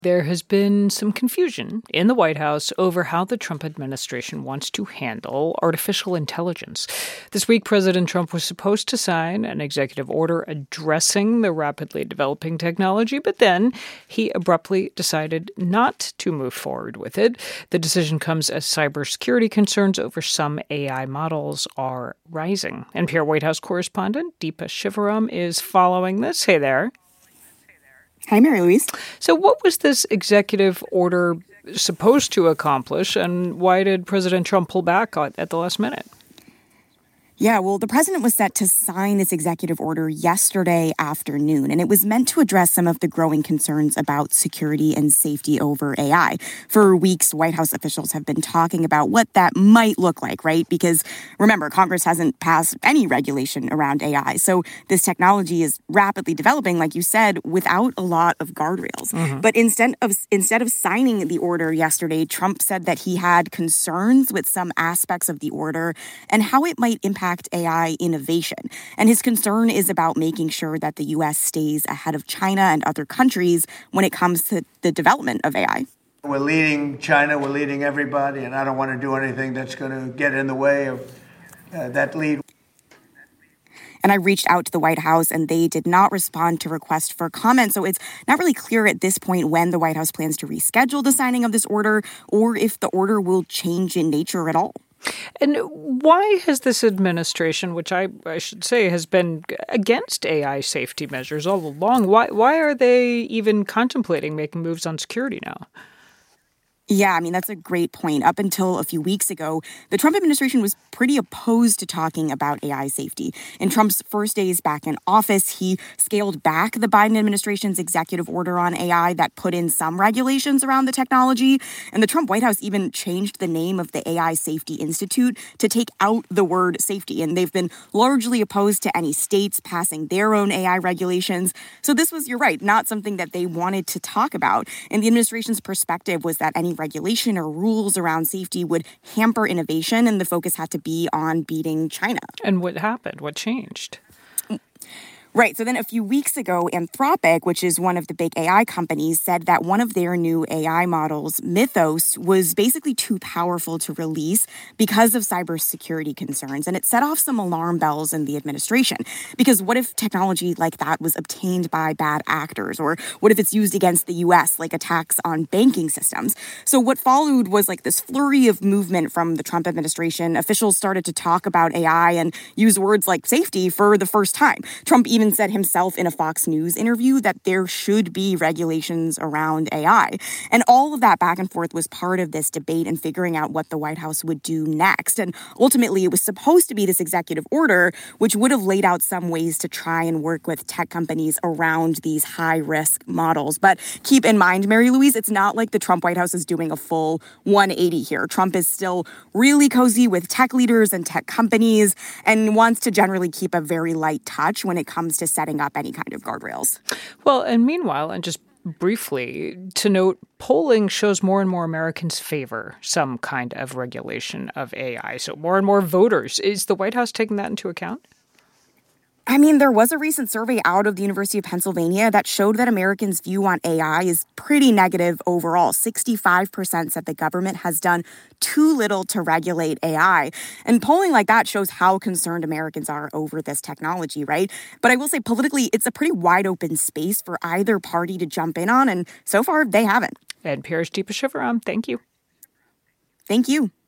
There has been some confusion in the White House over how the Trump administration wants to handle artificial intelligence. This week, President Trump was supposed to sign an executive order addressing the rapidly developing technology, but then he abruptly decided not to move forward with it. The decision comes as cybersecurity concerns over some AI models are rising. NPR White House correspondent Deepa Shivaram is following this. Hey there. Hi, Mary Louise. So what was this executive order supposed to accomplish, and why did President Trump pull back at the last minute? Yeah, well, the president was set to sign this executive order yesterday afternoon, and it was meant to address some of the growing concerns about security and safety over AI. For weeks, White House officials have been talking about what that might look like, right? Because remember, Congress hasn't passed any regulation around AI. So this technology is rapidly developing, like you said, without a lot of guardrails. But instead of signing the order yesterday, Trump said that he had concerns with some aspects of the order and how it might impact AI innovation. And his concern is about making sure that the U.S. stays ahead of China and other countries when it comes to the development of AI. We're leading China, we're leading everybody, and I don't want to do anything that's going to get in the way of that lead. And I reached out to the White House, and they did not respond to requests for comment. So it's not really clear at this point when the White House plans to reschedule the signing of this order or if the order will change in nature at all. And why has this administration, which I should say has been against AI safety measures all along, why are they even contemplating making moves on security now? Yeah, I mean, that's a great point. Up until a few weeks ago, the Trump administration was pretty opposed to talking about AI safety. In Trump's first days back in office, he scaled back the Biden administration's executive order on AI that put in some regulations around the technology. And the Trump White House even changed the name of the AI Safety Institute to take out the word safety. And they've been largely opposed to any states passing their own AI regulations. So this was, you're right, not something that they wanted to talk about. And the administration's perspective was that any regulation or rules around safety would hamper innovation, and the focus had to be on beating China. And what happened? What changed? Right. So then a few weeks ago, Anthropic, which is one of the big AI companies, said that one of their new AI models, Mythos, was basically too powerful to release because of cybersecurity concerns. And it set off some alarm bells in the administration. Because what if technology like that was obtained by bad actors? Or what if it's used against the U.S., like attacks on banking systems? So what followed was like this flurry of movement from the Trump administration. Officials started to talk about AI and use words like safety for the first time. Trump even said himself in a Fox News interview that there should be regulations around AI. And all of that back and forth was part of this debate and figuring out what the White House would do next. And ultimately, it was supposed to be this executive order, which would have laid out some ways to try and work with tech companies around these high-risk models. But keep in mind, Mary Louise, it's not like the Trump White House is doing a full 180 here. Trump is still really cozy with tech leaders and tech companies and wants to generally keep a very light touch when it comes to setting up any kind of guardrails. Well, and meanwhile, and just briefly to note, polling shows more and more Americans favor some kind of regulation of AI. So more and more voters. Is the White House taking that into account? I mean, there was a recent survey out of the University of Pennsylvania that showed that Americans' view on AI is pretty negative overall. 65% said the government has done too little to regulate AI. And polling like that shows how concerned Americans are over this technology, right? But I will say politically, it's a pretty wide open space for either party to jump in on. And so far, they haven't. NPR's Deepa Shivaram, thank you. Thank you.